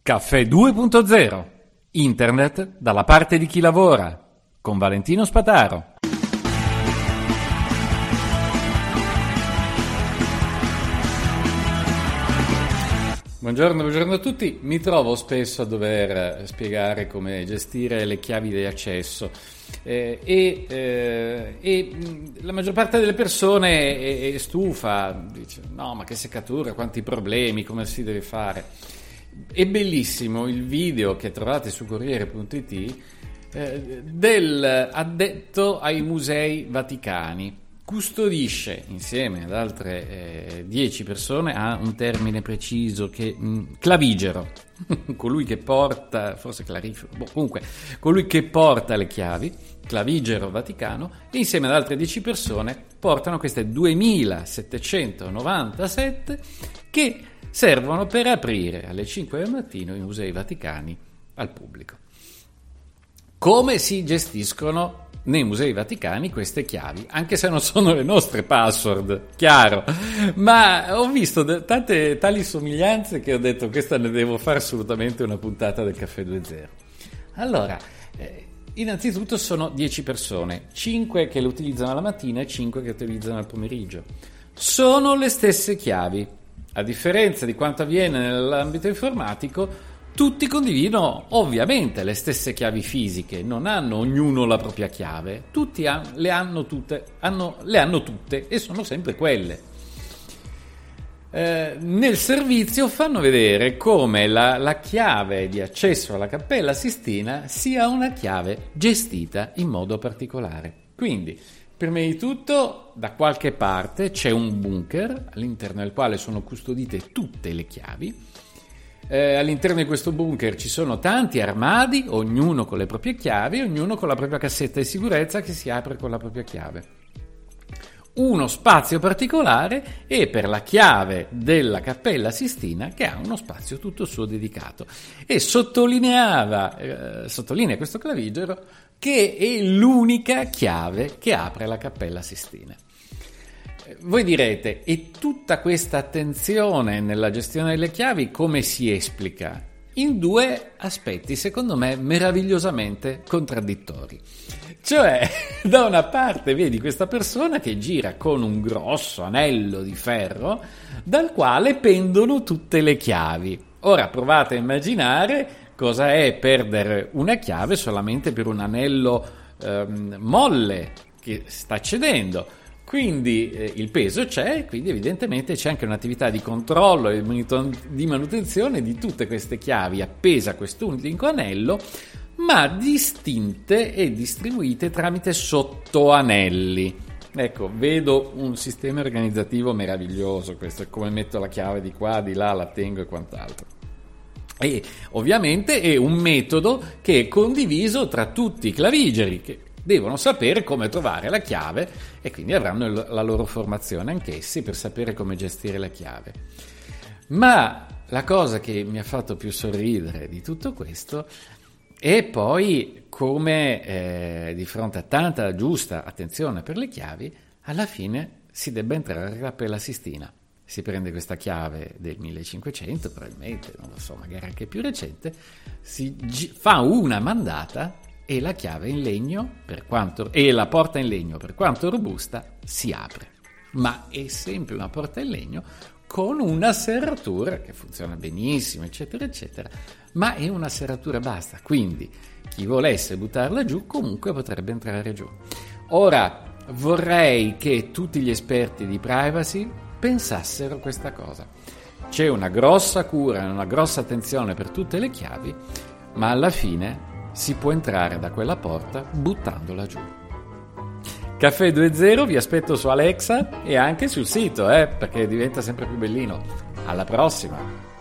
Caffè 2.0. Internet dalla parte di chi lavora. Con Valentino Spataro. Buongiorno a tutti. Mi trovo spesso a dover spiegare come gestire le chiavi di accesso e la maggior parte delle persone è stufa, dice no, ma che seccatura, quanti problemi, come si deve fare. È bellissimo il video che trovate su Corriere.it del addetto ai musei vaticani. Custodisce insieme ad altre 10 persone, ha un termine preciso che clavigero, colui che porta, forse clarifero, comunque colui che porta le chiavi, clavigero vaticano, e insieme ad altre 10 persone portano queste 2797 che servono per aprire alle 5 del mattino i musei vaticani al pubblico. Come si gestiscono nei musei vaticani queste chiavi? Anche se non sono le nostre password, chiaro, ma ho visto tali somiglianze che ho detto questa ne devo fare assolutamente una puntata del Caffè 2.0. Allora, innanzitutto sono 10 persone, 5 che le utilizzano la mattina e 5 che le utilizzano al pomeriggio. Sono le stesse chiavi. A differenza di quanto avviene nell'ambito informatico, tutti condividono ovviamente le stesse chiavi fisiche, non hanno ognuno la propria chiave, tutti le hanno tutte e sono sempre quelle. Nel servizio fanno vedere come la chiave di accesso alla Cappella Sistina sia una chiave gestita in modo particolare. Quindi, prima di tutto, da qualche parte c'è un bunker all'interno del quale sono custodite tutte le chiavi. All'interno di questo bunker ci sono tanti armadi, ognuno con le proprie chiavi, ognuno con la propria cassetta di sicurezza che si apre con la propria chiave. Uno spazio particolare è per la chiave della Cappella Sistina, che ha uno spazio tutto suo dedicato, e sottolinea questo clavigero che è l'unica chiave che apre la Cappella Sistina. Voi direte, e tutta questa attenzione nella gestione delle chiavi come si esplica? In due aspetti, secondo me, meravigliosamente contraddittori. Cioè, da una parte vedi questa persona che gira con un grosso anello di ferro dal quale pendono tutte le chiavi. Ora provate a immaginare cosa è perdere una chiave solamente per un anello molle che sta cedendo. Quindi il peso c'è, quindi evidentemente c'è anche un'attività di controllo e di manutenzione di tutte queste chiavi appese a quest'unico anello, ma distinte e distribuite tramite sottoanelli. Ecco, vedo un sistema organizzativo meraviglioso, questo è come metto la chiave di qua, di là, la tengo e quant'altro. E ovviamente è un metodo che è condiviso tra tutti i clavigeri, che devono sapere come trovare la chiave e quindi avranno la loro formazione anch'essi per sapere come gestire la chiave. Ma la cosa che mi ha fatto più sorridere di tutto questo è poi come di fronte a tanta giusta attenzione per le chiavi, alla fine si debba entrare alla Cappella Sistina. Si prende questa chiave del 1500, probabilmente, non lo so, magari anche più recente, si fa una mandata e la chiave in legno, e la porta in legno, per quanto robusta, si apre. Ma è sempre una porta in legno con una serratura che funziona benissimo, eccetera, eccetera, ma è una serratura basta. Quindi chi volesse buttarla giù comunque potrebbe entrare giù. Ora, vorrei che tutti gli esperti di privacy pensassero questa cosa. C'è una grossa cura e una grossa attenzione per tutte le chiavi, ma alla fine si può entrare da quella porta buttandola giù. Caffè 2.0 vi aspetto su Alexa e anche sul sito, perché diventa sempre più bellino. Alla prossima!